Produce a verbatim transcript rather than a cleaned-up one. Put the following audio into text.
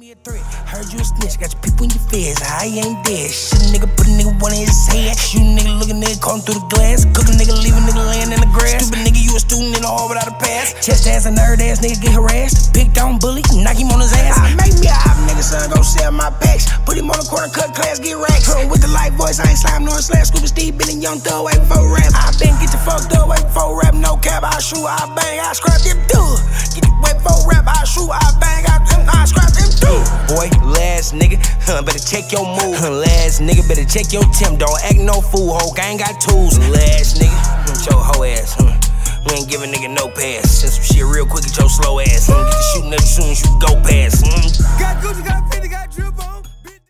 me a threat. Heard you a snitch, got your people in your feds. I ain't dead. Shit, a nigga put a nigga one in his head. Shoot a nigga, look a nigga, call him through the glass. Cook a nigga, leave a nigga laying in the grass. Stupid nigga, you a student in the hall without a pass. Chest ass and nerd ass nigga get harassed. Picked on bully, knock him on his ass. I make me a hot nigga, son, go sell my packs. Put him on the corner, cut class, get racks. With the light voice, I ain't slime nor slash. Scuba Steve, Billy Young Thug, wait before rap. I been get the fucked up, wait before rap. No cap, I shoot, I bang, I scrap them dude. Get the wait before rap, I shoot, I bang, I, I scrap them dude. Boy, last nigga, huh, better check your move. Last nigga, better check your temp. Don't act no fool, ho, I ain't got tools. Last nigga, show hoe ass, huh. We ain't giving nigga no pass. Send some shit real quick at your slow ass. Huh? Get the shooting up as soon as you go past. Hmm? Got Gucci, got